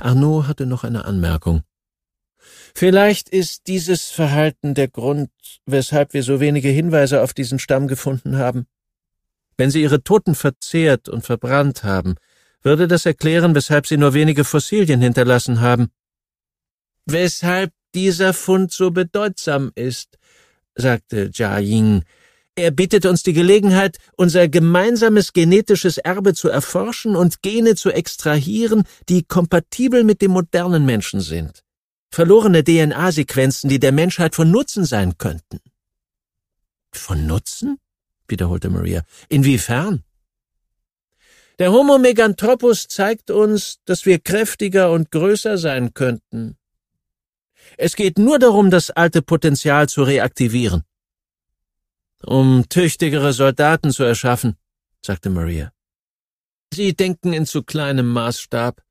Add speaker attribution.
Speaker 1: Arnaud hatte noch eine Anmerkung. »Vielleicht ist dieses Verhalten der Grund, weshalb wir so wenige Hinweise auf diesen Stamm gefunden haben. Wenn sie ihre Toten verzehrt und verbrannt haben, würde das erklären, weshalb sie nur wenige Fossilien hinterlassen haben.« »Weshalb dieser Fund so bedeutsam ist«, sagte Jia Ying. »Er bietet uns die Gelegenheit, unser gemeinsames genetisches Erbe zu erforschen und Gene zu extrahieren, die kompatibel mit dem modernen Menschen sind. Verlorene DNA-Sequenzen, die der Menschheit von Nutzen sein könnten.« »Von Nutzen?« wiederholte Maria. »Inwiefern?« »Der Homo Meganthropus zeigt uns, dass wir kräftiger und größer sein könnten. Es geht nur darum, das alte Potenzial zu reaktivieren.« »Um tüchtigere Soldaten zu erschaffen«, sagte Maria. »Sie denken in zu kleinem Maßstab.